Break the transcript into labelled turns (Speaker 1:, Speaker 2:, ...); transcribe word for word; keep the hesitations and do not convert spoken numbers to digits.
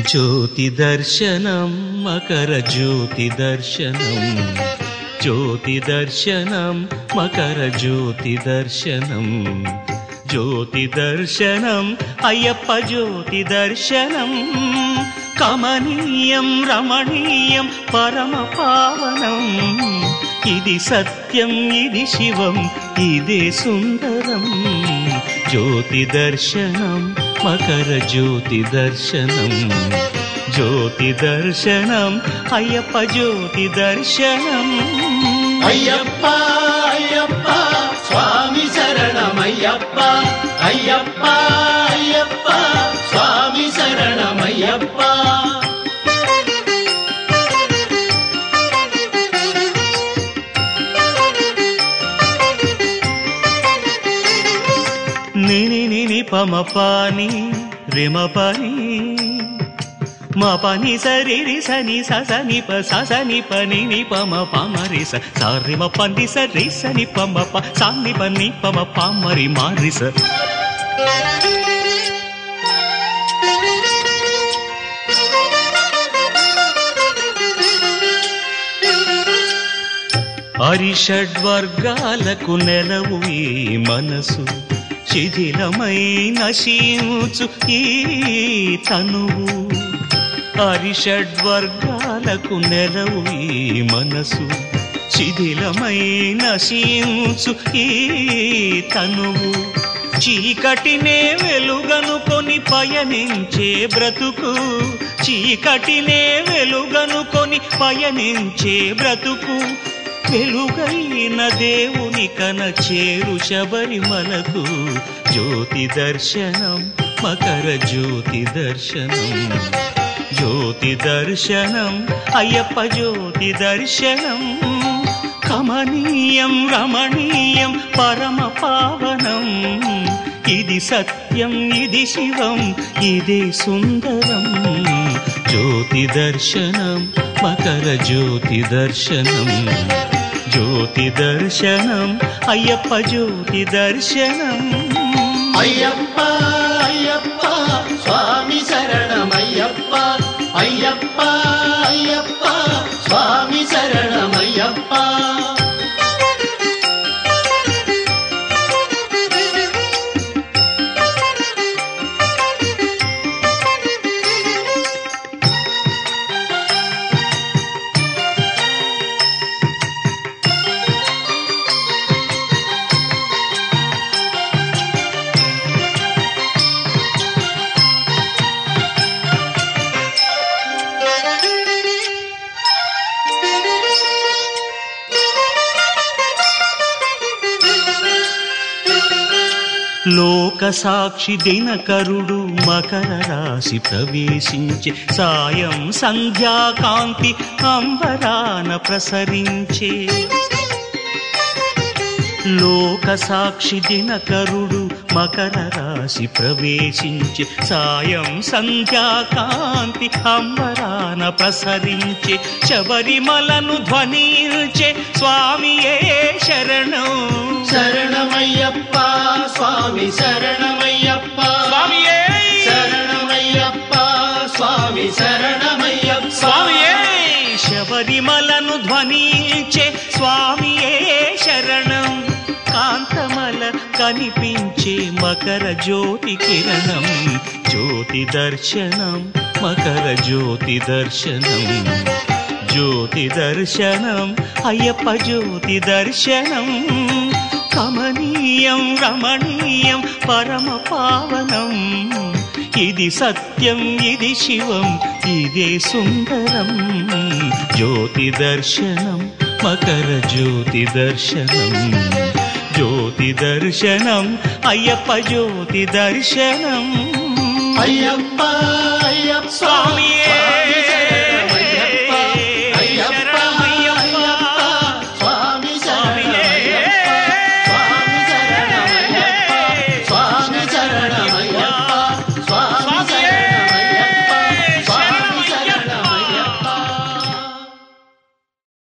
Speaker 1: జ్యోతి దర్శనం మకర జ్యోతి దర్శనం జ్యోతి దర్శనం మకర జ్యోతి దర్శనం జ్యోతి దర్శనం అయ్యప్ప జ్యోతి దర్శనం కమనీయం రమణీయం పరమ పావనం ఇది సత్యం ఇది శివం ఇదే సుందరం జ్యోతి దర్శనం మకర జ్యోతి దర్శనం జ్యోతి దర్శనం అయ్యప్ప జ్యోతి దర్శనం
Speaker 2: అయ్యప్ప అయ్యప్ప స్వామి శరణమయ్యప్ప అయ్యప్ప అయ్యప్ప స్వామి శరణమయ్యప్ప
Speaker 1: నిని నిని పమ పాని రిమ పని మా పని సరి రి సని సని ప సని పని ని పమ పమరి స సారి మ పని సరి సని పమ ప సాని పని పమ పమరి మారి స అరిషడ్వర్గాలకు నెలవు ఈ మనసు శిథిలమై నశించు ఈ తనువు అరిషడ్వర్గాలకు నెలవు ఈ మనసు శిథిలమై నశించు ఈ తనువు చీకటినే వెలుగనుకొని పయనించే బ్రతుకు చీకటినే వెలుగనుకొని పయనించే బ్రతుకు వెలుగైన దేవుని కన చేరు శబరిమలకు జ్యోతి దర్శనం మకర జ్యోతి దర్శనం జ్యోతి దర్శనం అయ్యప్ప జ్యోతి దర్శనం కమనీయం రమణీయం పరమ పావనం ఇది సత్యం ఇది శివం ఇదే సుందరం జ్యోతి దర్శనం మకర జ్యోతి దర్శనం జ్యోతి దర్శనం అయ్యప్ప జ్యోతి దర్శనం
Speaker 2: అయ్యప్ప అయ్యప్ప స్వామి శరణమయ్యప్ప అయ్యప్ప అయ్యప్ప స్వామి శరణమయ్యప్ప
Speaker 1: లోక సాక్షి దినకరుడు మకర రాశి ప్రవేశించే సాయం సంధ్యాకాంతి అంబరాన ప్రసరించే లోక సాక్షి దినకరుడు మకర రాశి ప్రవేశించే సాయం సంధ్యాకాంతి అంబరాన ప్రసరించే శబరిమలను ధ్వనించే స్వామియే శరణం
Speaker 2: శరణమయ్యప్ప స్వామి శరణమయ్యప్ప
Speaker 1: స్వామియే
Speaker 2: శరణమయ్యప్ప స్వామి శరణమయ్యప్ప
Speaker 1: స్వామియే శబరిమలను ధ్వనించే స్వామియే శరణం కాంతమల కనిపించే మకర జ్యోతి కిరణం జ్యోతి దర్శనం మకర జ్యోతి దర్శనం జ్యోతి దర్శనం అయ్యప్ప జ్యోతి దర్శనం కమనీయం రమణీయం పరమ పావనం ఇది సత్యం ఇది శివం ఇదే సుందరం జ్యోతి దర్శనం మకర జ్యోతి దర్శనం జ్యోతి దర్శనం అయ్యప్ప జ్యోతి దర్శనం
Speaker 2: అయ్యప్ప అయ్యప్ప
Speaker 1: స్వామియే